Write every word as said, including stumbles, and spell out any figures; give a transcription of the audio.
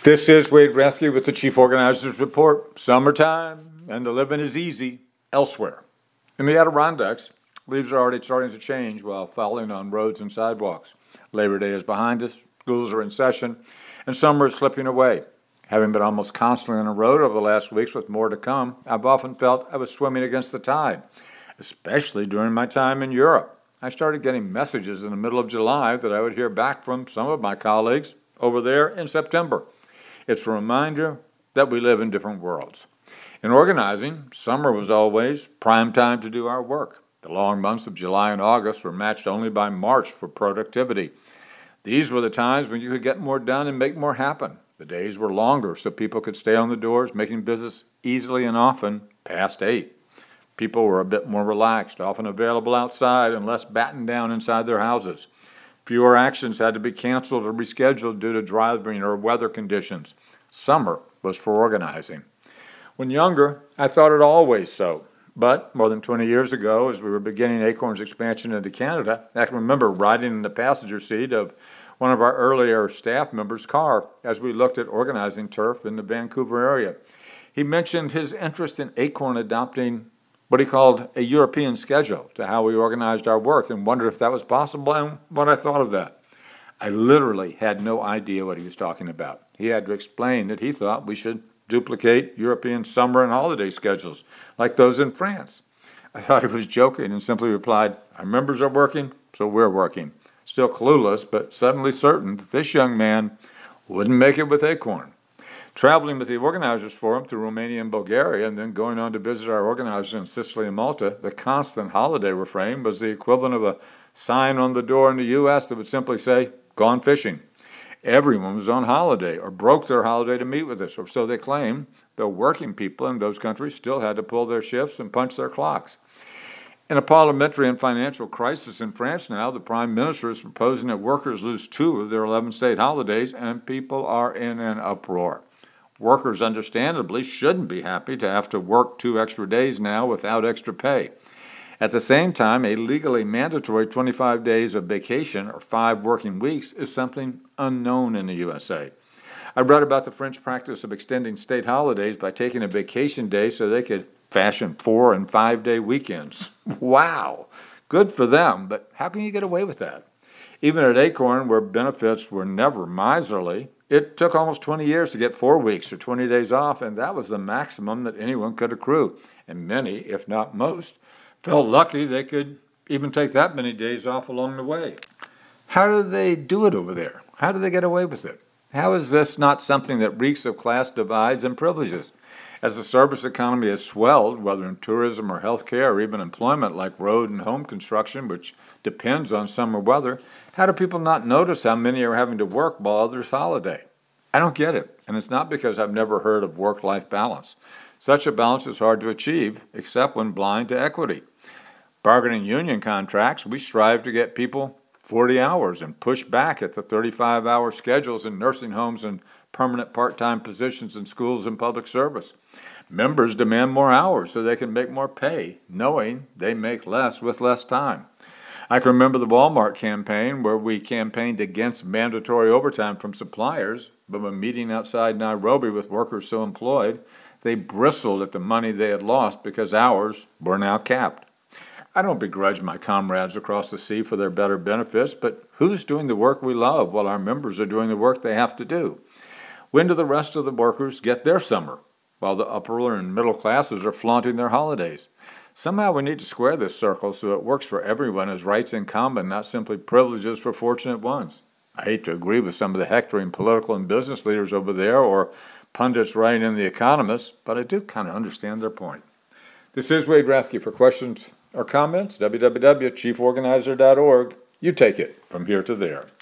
This is Wade Rathke with the Chief Organizers Report. Summertime, and the living is easy elsewhere. In the Adirondacks, leaves are already starting to change while falling on roads and sidewalks. Labor Day is behind us, schools are in session, and summer is slipping away. Having been almost constantly on the road over the last weeks with more to come, I've often felt I was swimming against the tide, especially during my time in Europe. I started getting messages in the middle of July that I would hear back from some of my colleagues over there in September. It's a reminder that we live in different worlds. In organizing, summer was always prime time to do our work. The long months of July and August were matched only by March for productivity. These were the times when you could get more done and make more happen. The days were longer so people could stay on the doors, making business easily and often past eight. People were a bit more relaxed, often available outside and less battened down inside their houses. Fewer actions had to be canceled or rescheduled due to driving or weather conditions. Summer was for organizing. When younger, I thought it always so. But more than twenty years ago, as we were beginning Acorn's expansion into Canada, I can remember riding in the passenger seat of one of our earlier staff members' car as we looked at organizing turf in the Vancouver area. He mentioned his interest in Acorn adopting what he called a European schedule to how we organized our work and wondered if that was possible and what I thought of that. I literally had no idea what he was talking about. He had to explain that he thought we should duplicate European summer and holiday schedules like those in France. I thought he was joking and simply replied, "Our members are working, so we're working." Still clueless, but suddenly certain that this young man wouldn't make it with Acorn. Traveling with the Organizers Forum through Romania and Bulgaria and then going on to visit our organizers in Sicily and Malta, the constant holiday refrain was the equivalent of a sign on the door in the U S that would simply say, "Gone fishing." Everyone was on holiday or broke their holiday to meet with us, or so they claimed, though working people in those countries still had to pull their shifts and punch their clocks. In a parliamentary and financial crisis in France now, the Prime Minister is proposing that workers lose two of their eleven state holidays, and people are in an uproar. Workers, understandably, shouldn't be happy to have to work two extra days now without extra pay. At the same time, a legally mandatory twenty-five days of vacation or five working weeks is something unknown in the U S A. I read about the French practice of extending state holidays by taking a vacation day so they could fashion four- and five-day weekends. Wow! Good for them, but how can you get away with that? Even at Acorn, where benefits were never miserly, it took almost twenty years to get four weeks or twenty days off, and that was the maximum that anyone could accrue. And many, if not most, felt lucky they could even take that many days off along the way. How do they do it over there? How do they get away with it? How is this not something that reeks of class divides and privileges? As the service economy has swelled, whether in tourism or healthcare or even employment like road and home construction, which depends on summer weather, how do people not notice how many are having to work while others holiday? I don't get it, and it's not because I've never heard of work-life balance. Such a balance is hard to achieve, except when blind to equity. Bargaining union contracts, we strive to get people forty hours and push back at the thirty-five hour schedules in nursing homes and permanent part-time positions in schools and public service. Members demand more hours so they can make more pay, knowing they make less with less time. I can remember the Walmart campaign where we campaigned against mandatory overtime from suppliers, but when meeting outside Nairobi with workers so employed, they bristled at the money they had lost because hours were now capped. I don't begrudge my comrades across the sea for their better benefits, but who's doing the work we love while our members are doing the work they have to do? When do the rest of the workers get their summer, while the upper and middle classes are flaunting their holidays? Somehow we need to square this circle so it works for everyone as rights in common, not simply privileges for fortunate ones. I hate to agree with some of the hectoring political and business leaders over there or pundits writing in The Economist, but I do kind of understand their point. This is Wade Rathke. For questions or comments, w w w dot chief organizer dot org. You take it from here to there.